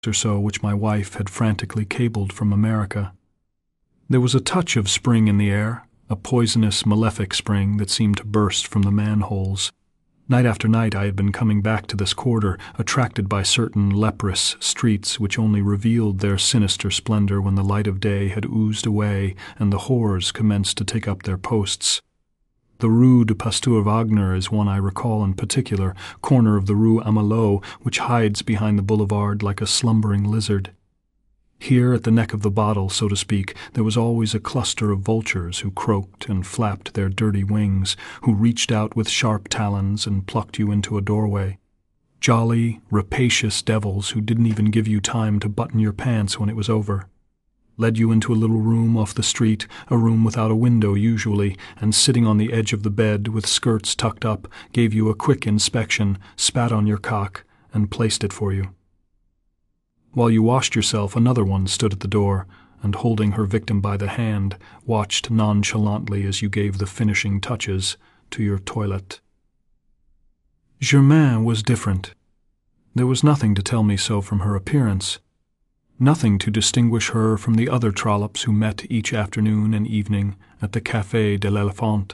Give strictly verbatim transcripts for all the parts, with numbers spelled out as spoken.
or so which my wife had frantically cabled from America. There was a touch of spring in the air, a poisonous, malefic spring that seemed to burst from the manholes. Night after night I had been coming back to this quarter, attracted by certain leprous streets which only revealed their sinister splendor when the light of day had oozed away and the whores commenced to take up their posts. The Rue de Pasteur Wagner is one I recall in particular, corner of the Rue Amelot, which hides behind the boulevard like a slumbering lizard. Here, at the neck of the bottle, so to speak, there was always a cluster of vultures who croaked and flapped their dirty wings, who reached out with sharp talons and plucked you into a doorway. Jolly, rapacious devils who didn't even give you time to button your pants when it was over. Led you into a little room off the street, a room without a window usually, and sitting on the edge of the bed with skirts tucked up, gave you a quick inspection, spat on your cock, and placed it for you. While you washed yourself, another one stood at the door, and holding her victim by the hand, watched nonchalantly as you gave the finishing touches to your toilet. Germaine was different. There was nothing to tell me so from her appearance, nothing to distinguish her from the other trollops who met each afternoon and evening at the Café de l'Éléphant.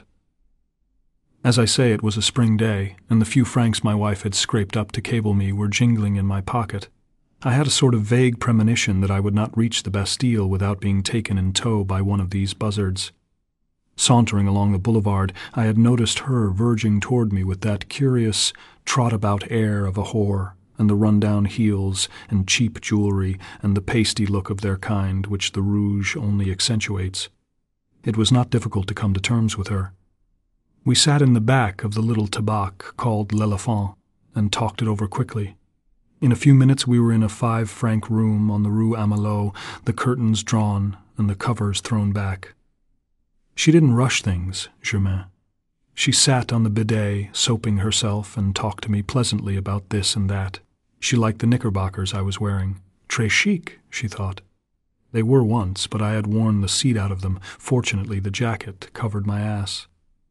As I say, it was a spring day, and the few francs my wife had scraped up to cable me were jingling in my pocket. I had a sort of vague premonition that I would not reach the Bastille without being taken in tow by one of these buzzards. Sauntering along the boulevard, I had noticed her verging toward me with that curious, trot-about air of a whore, and the run-down heels and cheap jewelry and the pasty look of their kind which the rouge only accentuates. It was not difficult to come to terms with her. We sat in the back of the little tabac called l'Éléphant and talked it over quickly. In a few minutes we were in a five-franc room on the Rue Amelot, the curtains drawn and the covers thrown back. She didn't rush things, Germaine. She sat on the bidet, soaping herself, and talked to me pleasantly about this and that. She liked the knickerbockers I was wearing. Très chic, she thought. They were once, but I had worn the seat out of them. Fortunately, the jacket covered my ass.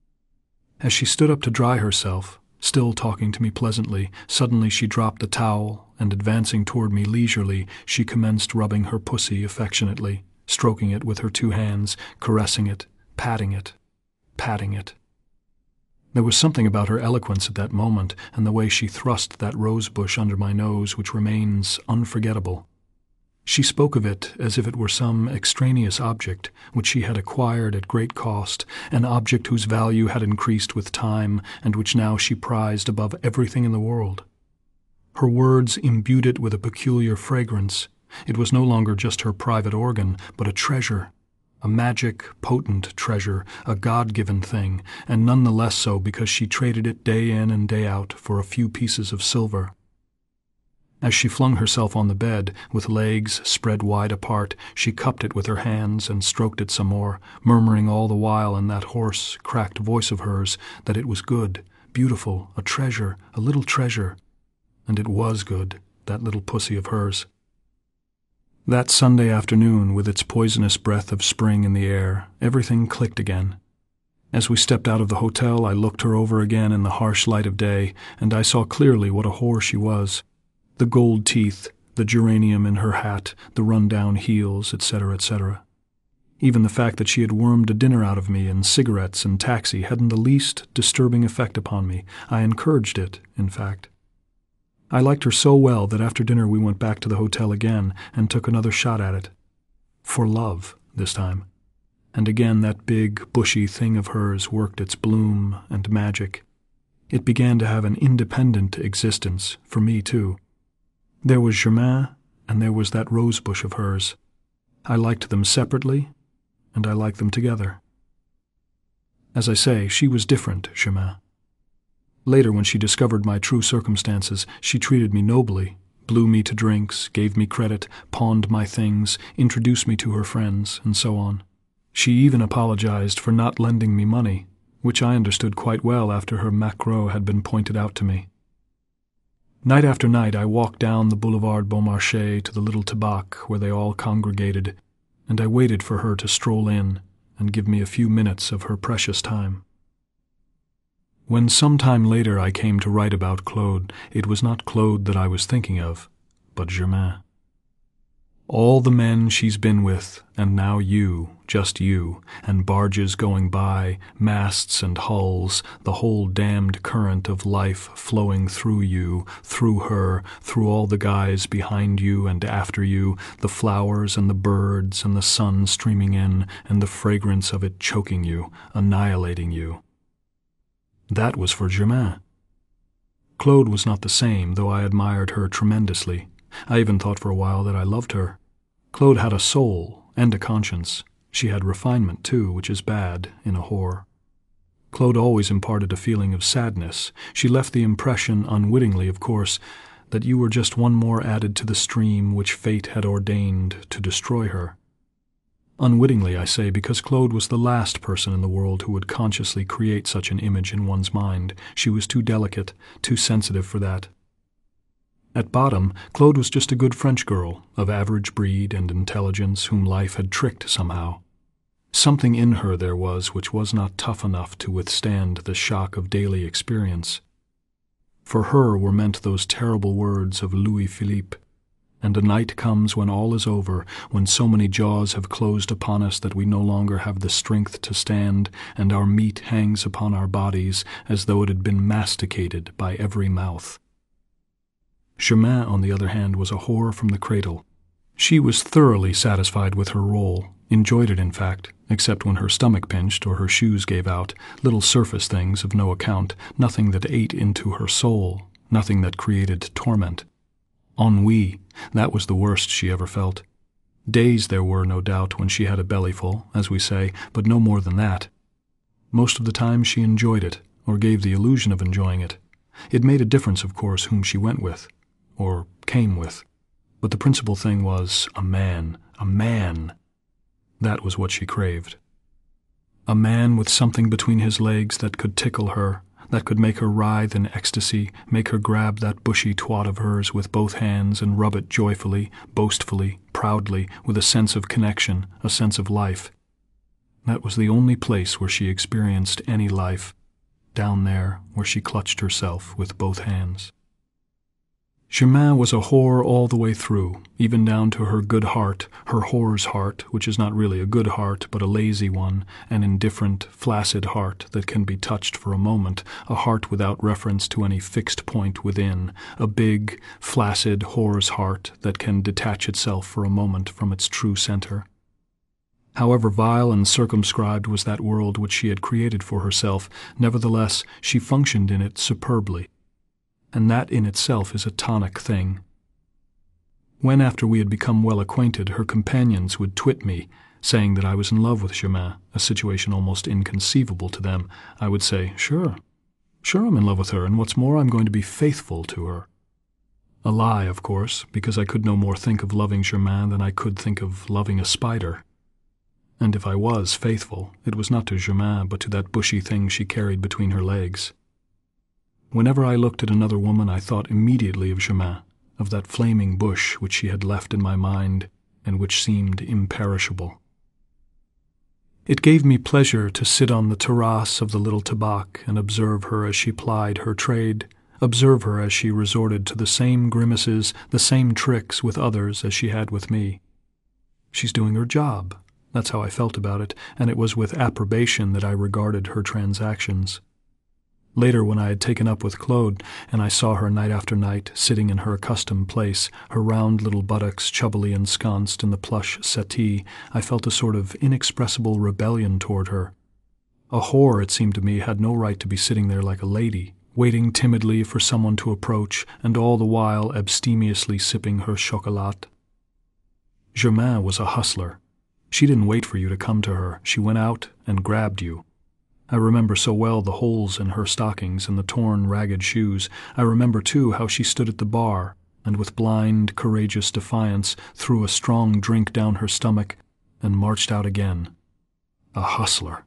As she stood up to dry herself, still talking to me pleasantly, suddenly she dropped the towel, and advancing toward me leisurely, she commenced rubbing her pussy affectionately, stroking it with her two hands, caressing it, patting it, patting it. There was something about her eloquence at that moment, and the way she thrust that rose bush under my nose which remains unforgettable. She spoke of it as if it were some extraneous object which she had acquired at great cost, an object whose value had increased with time and which now she prized above everything in the world. Her words imbued it with a peculiar fragrance. It was no longer just her private organ, but a treasure, a magic, potent treasure, a God-given thing, and none the less so because she traded it day in and day out for a few pieces of silver. As she flung herself on the bed, with legs spread wide apart, she cupped it with her hands and stroked it some more, murmuring all the while in that hoarse, cracked voice of hers that it was good, beautiful, a treasure, a little treasure. And it was good, that little pussy of hers. That Sunday afternoon, with its poisonous breath of spring in the air, everything clicked again. As we stepped out of the hotel, I looked her over again in the harsh light of day, and I saw clearly what a whore she was. The gold teeth, the geranium in her hat, the run-down heels, et cetera, et cetera. Even the fact that she had wormed a dinner out of me and cigarettes and taxi hadn't the least disturbing effect upon me. I encouraged it, in fact. I liked her so well that after dinner we went back to the hotel again and took another shot at it. For love, this time. And again that big, bushy thing of hers worked its bloom and magic. It began to have an independent existence, for me too. There was Germaine, and there was that rosebush of hers. I liked them separately, and I liked them together. As I say, she was different, Germaine. Later, when she discovered my true circumstances, she treated me nobly, blew me to drinks, gave me credit, pawned my things, introduced me to her friends, and so on. She even apologized for not lending me money, which I understood quite well after her macro had been pointed out to me. Night after night I walked down the Boulevard Beaumarchais to the little tabac where they all congregated, and I waited for her to stroll in and give me a few minutes of her precious time. When some time later I came to write about Claude, it was not Claude that I was thinking of, but Germaine. All the men she's been with, and now you, just you, and barges going by, masts and hulls, the whole damned current of life flowing through you, through her, through all the guys behind you and after you, the flowers and the birds and the sun streaming in, and the fragrance of it choking you, annihilating you. That was for Germain. Claude was not the same, though I admired her tremendously. I even thought for a while that I loved her. Claude had a soul and a conscience. She had refinement, too, which is bad in a whore. Claude always imparted a feeling of sadness. She left the impression, unwittingly, of course, that you were just one more added to the stream which fate had ordained to destroy her. Unwittingly, I say, because Claude was the last person in the world who would consciously create such an image in one's mind. She was too delicate, too sensitive for that. At bottom, Claude was just a good French girl, of average breed and intelligence, whom life had tricked somehow. Something in her there was which was not tough enough to withstand the shock of daily experience. For her were meant those terrible words of Louis Philippe, "And a night comes when all is over, when so many jaws have closed upon us that we no longer have the strength to stand, and our meat hangs upon our bodies as though it had been masticated by every mouth." Germain, on the other hand, was a whore from the cradle. She was thoroughly satisfied with her role, enjoyed it in fact, except when her stomach pinched or her shoes gave out, little surface things of no account, nothing that ate into her soul, nothing that created torment. Ennui, that was the worst she ever felt. Days there were, no doubt, when she had a bellyful, as we say, but no more than that. Most of the time she enjoyed it, or gave the illusion of enjoying it. It made a difference, of course, whom she went with, or came with. But the principal thing was a man, a man. That was what she craved. A man with something between his legs that could tickle her, that could make her writhe in ecstasy, make her grab that bushy twat of hers with both hands and rub it joyfully, boastfully, proudly, with a sense of connection, a sense of life. That was the only place where she experienced any life, down there where she clutched herself with both hands. Germain was a whore all the way through, even down to her good heart, her whore's heart, which is not really a good heart, but a lazy one, an indifferent, flaccid heart that can be touched for a moment, a heart without reference to any fixed point within, a big, flaccid whore's heart that can detach itself for a moment from its true center. However vile and circumscribed was that world which she had created for herself, nevertheless she functioned in it superbly. And that in itself is a tonic thing. When, after we had become well acquainted, her companions would twit me, saying that I was in love with Germain, a situation almost inconceivable to them, I would say, sure, sure I'm in love with her, and what's more, I'm going to be faithful to her. A lie, of course, because I could no more think of loving Germain than I could think of loving a spider. And if I was faithful, it was not to Germain, but to that bushy thing she carried between her legs. Whenever I looked at another woman, I thought immediately of Germain, of that flaming bush which she had left in my mind and which seemed imperishable. It gave me pleasure to sit on the terrace of the little tabac and observe her as she plied her trade, observe her as she resorted to the same grimaces, the same tricks with others as she had with me. She's doing her job. That's how I felt about it, and it was with approbation that I regarded her transactions. Later, when I had taken up with Claude, and I saw her night after night, sitting in her accustomed place, her round little buttocks chubbily ensconced in the plush settee, I felt a sort of inexpressible rebellion toward her. A whore, it seemed to me, had no right to be sitting there like a lady, waiting timidly for someone to approach, and all the while abstemiously sipping her chocolat. Germain was a hustler. She didn't wait for you to come to her. She went out and grabbed you. I remember so well the holes in her stockings and the torn, ragged shoes. I remember, too, how she stood at the bar and with blind, courageous defiance threw a strong drink down her stomach and marched out again. A hustler.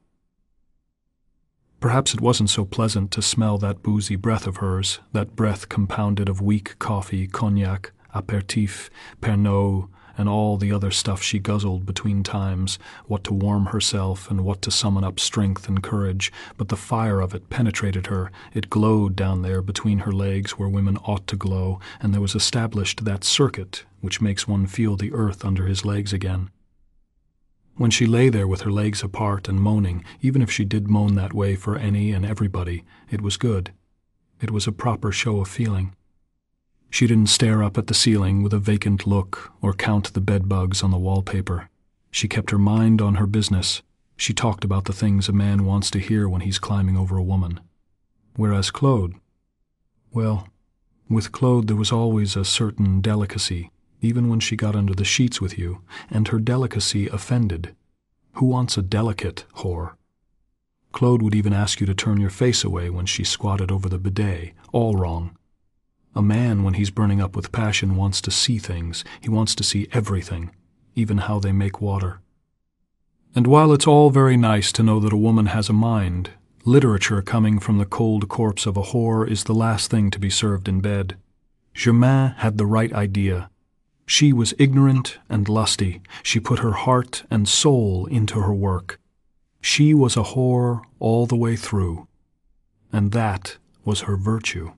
Perhaps it wasn't so pleasant to smell that boozy breath of hers, that breath compounded of weak coffee, cognac, apéritif, Pernod, and all the other stuff she guzzled between times, what to warm herself and what to summon up strength and courage, but the fire of it penetrated her. It glowed down there between her legs where women ought to glow, and there was established that circuit which makes one feel the earth under his legs again. When she lay there with her legs apart and moaning, even if she did moan that way for any and everybody, it was good. It was a proper show of feeling. She didn't stare up at the ceiling with a vacant look or count the bedbugs on the wallpaper. She kept her mind on her business. She talked about the things a man wants to hear when he's climbing over a woman. Whereas Claude, well, with Claude there was always a certain delicacy, even when she got under the sheets with you, and her delicacy offended. Who wants a delicate whore? Claude would even ask you to turn your face away when she squatted over the bidet, all wrong. A man, when he's burning up with passion, wants to see things. He wants to see everything, even how they make water. And while it's all very nice to know that a woman has a mind, literature coming from the cold corpse of a whore is the last thing to be served in bed. Germain had the right idea. She was ignorant and lusty. She put her heart and soul into her work. She was a whore all the way through. And that was her virtue.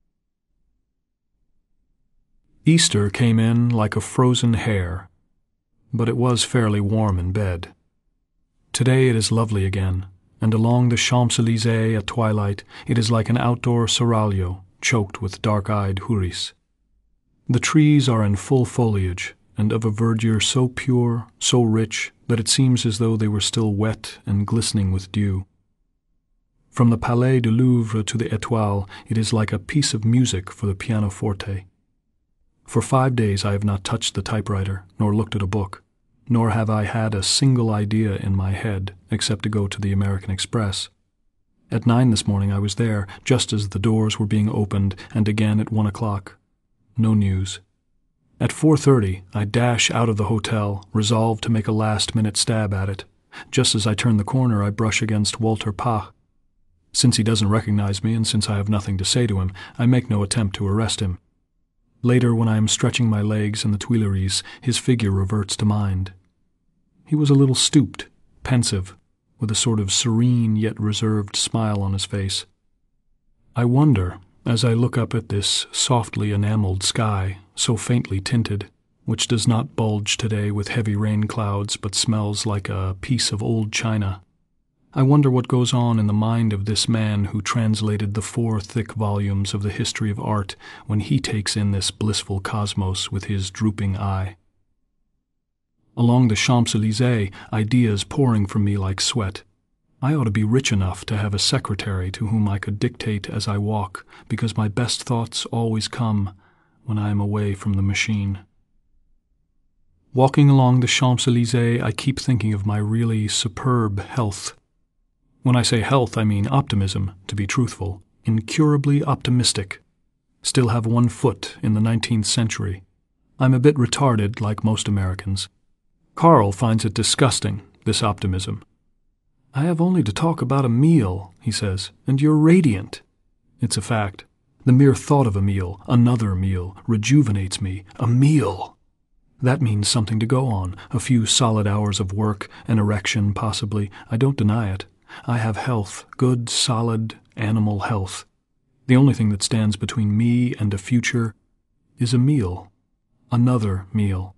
Easter came in like a frozen hare, but it was fairly warm in bed. Today it is lovely again, and along the Champs-Élysées at twilight it is like an outdoor seraglio choked with dark-eyed houris. The trees are in full foliage, and of a verdure so pure, so rich, that it seems as though they were still wet and glistening with dew. From the Palais du Louvre to the Étoile it is like a piece of music for the pianoforte. For five days I have not touched the typewriter, nor looked at a book, nor have I had a single idea in my head, except to go to the American Express. At nine this morning I was there, just as the doors were being opened, and again at one o'clock. No news. At four thirty I dash out of the hotel, resolved to make a last-minute stab at it. Just as I turn the corner I brush against Walter Pach. Since he doesn't recognize me, and since I have nothing to say to him, I make no attempt to arrest him. Later, when I am stretching my legs in the Tuileries, his figure reverts to mind. He was a little stooped, pensive, with a sort of serene yet reserved smile on his face. I wonder, as I look up at this softly enameled sky, so faintly tinted, which does not bulge today with heavy rain clouds but smells like a piece of old china, I wonder what goes on in the mind of this man who translated the four thick volumes of the history of art when he takes in this blissful cosmos with his drooping eye. Along the Champs-Élysées, ideas pouring from me like sweat. I ought to be rich enough to have a secretary to whom I could dictate as I walk, because my best thoughts always come when I am away from the machine. Walking along the Champs-Élysées, I keep thinking of my really superb health. When I say health, I mean optimism, to be truthful, incurably optimistic. Still have one foot in the nineteenth century. I'm a bit retarded, like most Americans. Carl finds it disgusting, this optimism. I have only to talk about a meal, he says, and you're radiant. It's a fact. The mere thought of a meal, another meal, rejuvenates me. A meal! That means something to go on, a few solid hours of work, an erection, possibly. I don't deny it. I have health, good, solid, animal health. The only thing that stands between me and a future is a meal, another meal.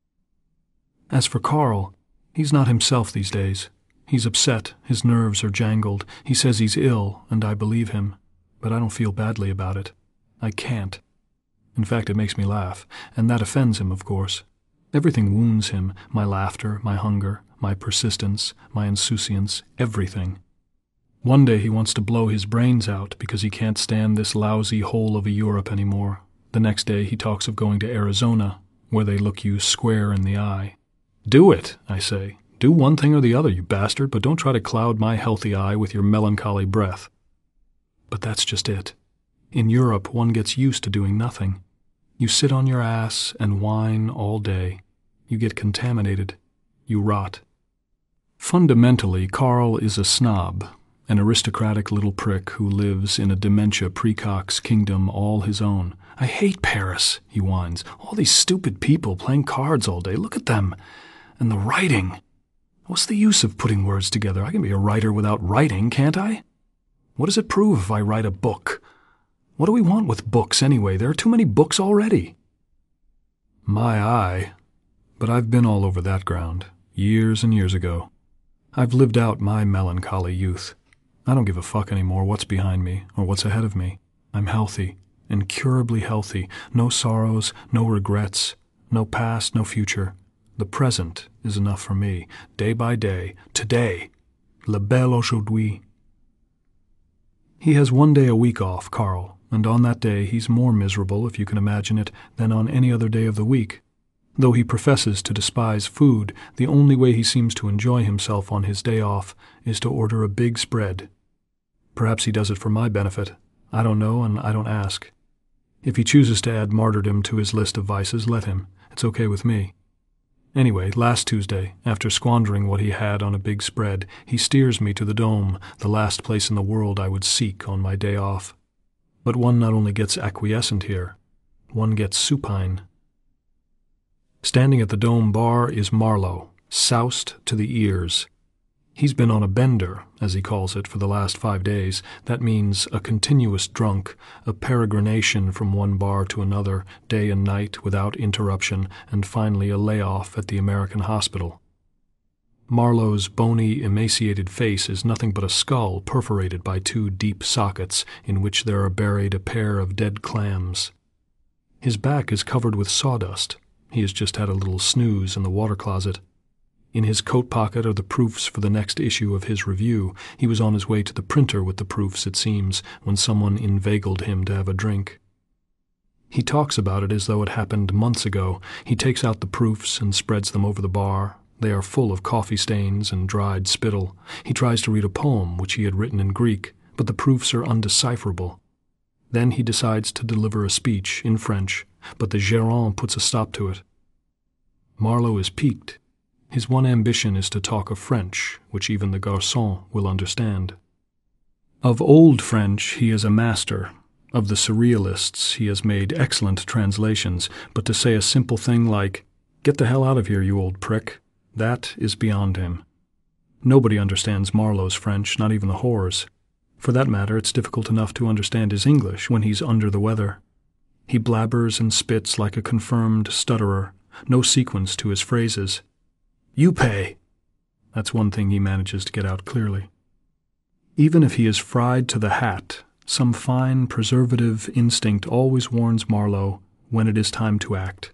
As for Carl, he's not himself these days. He's upset, his nerves are jangled. He says he's ill, and I believe him, but I don't feel badly about it. I can't. In fact, it makes me laugh, and that offends him, of course. Everything wounds him, my laughter, my hunger, my persistence, my insouciance, everything. One day he wants to blow his brains out because he can't stand this lousy hole of a Europe anymore. The next day he talks of going to Arizona, where they look you square in the eye. Do it, I say. Do one thing or the other, you bastard, but don't try to cloud my healthy eye with your melancholy breath. But that's just it. In Europe, one gets used to doing nothing. You sit on your ass and whine all day. You get contaminated. You rot. Fundamentally, Carl is a snob, an aristocratic little prick who lives in a dementia precox kingdom all his own, I hate Paris, he whines. All these stupid people playing cards all day. Look at them. And the writing. What's the use of putting words together? I can be a writer without writing, can't I? What does it prove if I write a book? What do we want with books anyway? There are too many books already. My eye. But I've been all over that ground, years and years ago. I've lived out my melancholy youth. I don't give a fuck anymore what's behind me or what's ahead of me. I'm healthy, incurably healthy. No sorrows, no regrets, no past, no future. The present is enough for me, day by day, today, le bel aujourd'hui. He has one day a week off, Carl, and on that day he's more miserable, if you can imagine it, than on any other day of the week. Though he professes to despise food, the only way he seems to enjoy himself on his day off is to order a big spread. Perhaps he does it for my benefit. I don't know, and I don't ask. If he chooses to add martyrdom to his list of vices, let him. It's okay with me. Anyway, last Tuesday, after squandering what he had on a big spread, he steers me to the Dome, the last place in the world I would seek on my day off. But one not only gets acquiescent here, one gets supine. Standing at the Dome bar is Marlowe, soused to the ears. He's been on a bender, as he calls it, for the last five days. That means a continuous drunk, a peregrination from one bar to another, day and night, without interruption, and finally a layoff at the American hospital. Marlowe's bony, emaciated face is nothing but a skull perforated by two deep sockets in which there are buried a pair of dead clams. His back is covered with sawdust. He has just had a little snooze in the water closet. In his coat pocket are the proofs for the next issue of his review. He was on his way to the printer with the proofs, it seems, when someone inveigled him to have a drink. He talks about it as though it happened months ago. He takes out the proofs and spreads them over the bar. They are full of coffee stains and dried spittle. He tries to read a poem which he had written in Greek, but the proofs are undecipherable. Then he decides to deliver a speech in French, but the gérant puts a stop to it. Marlowe is piqued. His one ambition is to talk of French, which even the garçon will understand. Of Old French he is a master. Of the surrealists he has made excellent translations, but to say a simple thing like, "Get the hell out of here, you old prick," that is beyond him. Nobody understands Marlowe's French, not even the whores. For that matter, it's difficult enough to understand his English when he's under the weather. He blabbers and spits like a confirmed stutterer, no sequence to his phrases. "You pay." That's one thing he manages to get out clearly. Even if he is fried to the hat, some fine preservative instinct always warns Marlowe when it is time to act.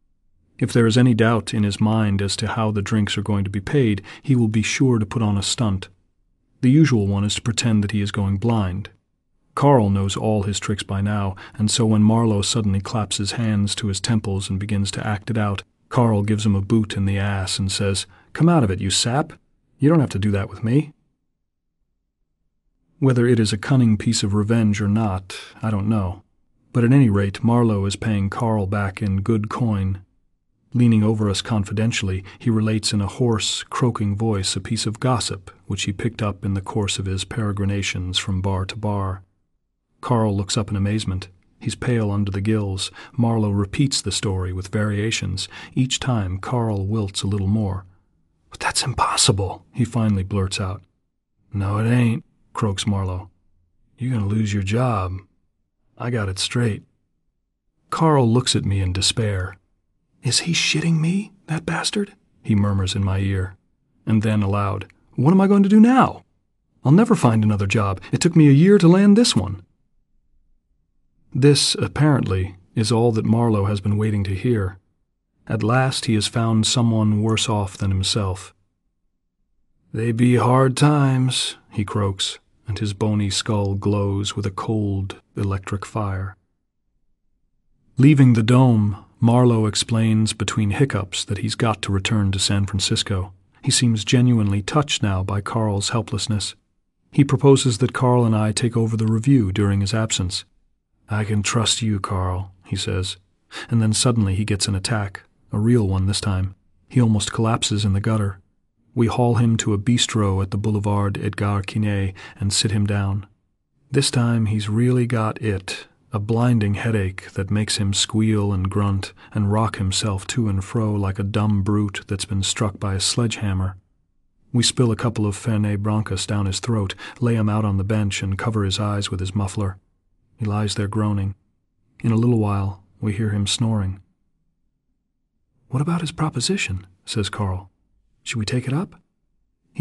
If there is any doubt in his mind as to how the drinks are going to be paid, he will be sure to put on a stunt. The usual one is to pretend that he is going blind. Carl knows all his tricks by now, and so when Marlowe suddenly claps his hands to his temples and begins to act it out, Carl gives him a boot in the ass and says, "Come out of it, you sap. You don't have to do that with me." Whether it is a cunning piece of revenge or not, I don't know. But at any rate, Marlowe is paying Carl back in good coin. Leaning over us confidentially, he relates in a hoarse, croaking voice a piece of gossip which he picked up in the course of his peregrinations from bar to bar. Carl looks up in amazement. He's pale under the gills. Marlowe repeats the story with variations. Each time, Carl wilts a little more. "But that's impossible," he finally blurts out. "No, it ain't," croaks Marlowe. "You're going to lose your job. I got it straight." Carl looks at me in despair. "Is he shitting me, that bastard?" he murmurs in my ear. And then aloud, "What am I going to do now? I'll never find another job. It took me a year to land this one." This, apparently, is all that Marlowe has been waiting to hear. At last he has found someone worse off than himself. "They be hard times," he croaks, and his bony skull glows with a cold, electric fire. Leaving the Dome, Marlowe explains between hiccups that he's got to return to San Francisco. He seems genuinely touched now by Carl's helplessness. He proposes that Carl and I take over the review during his absence. "I can trust you, Carl," he says. And then suddenly he gets an attack, a real one this time. He almost collapses in the gutter. We haul him to a bistro at the Boulevard Edgar Quinet and sit him down. This time he's really got it, a blinding headache that makes him squeal and grunt and rock himself to and fro like a dumb brute that's been struck by a sledgehammer. We spill a couple of Fernet Brancas down his throat, lay him out on the bench, and cover his eyes with his muffler. He lies there groaning. In a little while, we hear him snoring. "What about his proposition?" says Carl. "Should we take it up?"